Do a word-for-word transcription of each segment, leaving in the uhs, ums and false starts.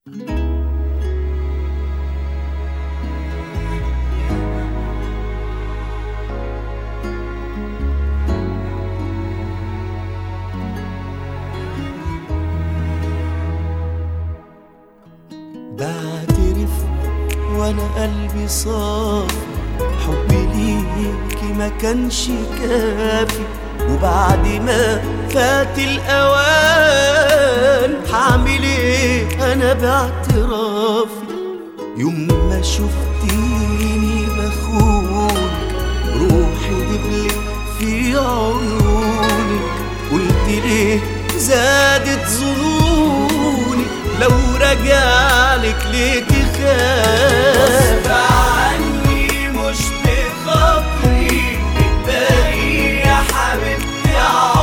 بعترف وانا قلبي صافي، حبي ليكي ما كانش كافي، وبعد ما فات الاوان هعمل ايه انا باعترافي؟ يوم ما شفتيني بخونك روحي دبلت في عيونك، قلت ليه زادت ظنوني؟ لو رجعلك ليه تخاف؟ غصب عني مش بخاطري، باقي يا حبيبتي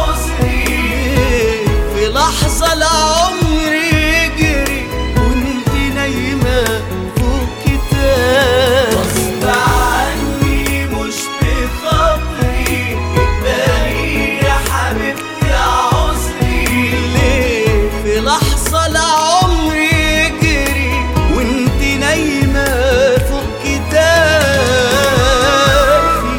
عذري، في لحظة العمر يجري وانت نايمة فوق كتاب. غصب عني مش بخاطري، باقي يا حبيبتي عذري، ليه في لحظة العمر يجري وانت نايمة فوق كتافي.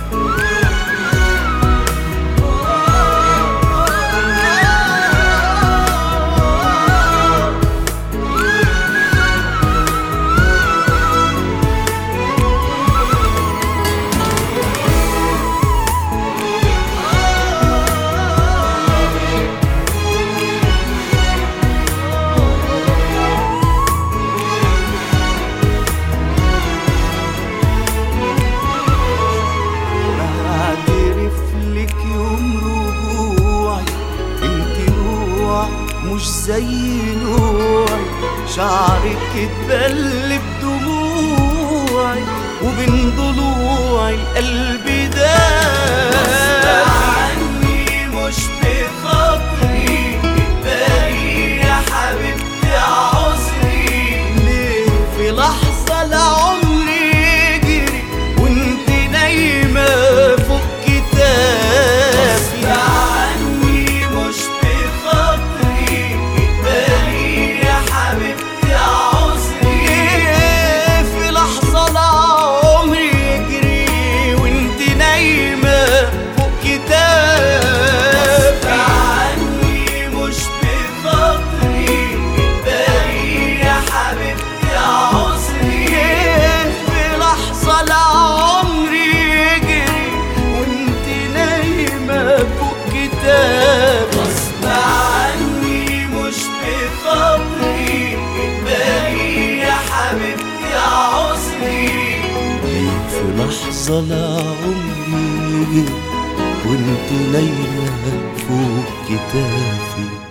مش زي نوعي، شعرك اتبل بدموعي، وبين ضلوعي القلب دافي. غصب عني مش بخاطري، باقي يا حبيبتي عذري، ليه في لحظة العمر يجري وانت نايمة فوق كتافي. غصب عني مش بخاطري، باقي يا حبيبتي عذري، في لحظة العمر يجري وانت نايمة فوق كتافي. غصب عني مش بخاطري، باقي يا حبيبتي عذري، في لحظة العمر يجري وانت نايمة فوق كتافي. غصب عني مش بخاطري، باقي يا حبيبتي عذري، في لحظة العمر يجري وانت نايمة فوق كتافي.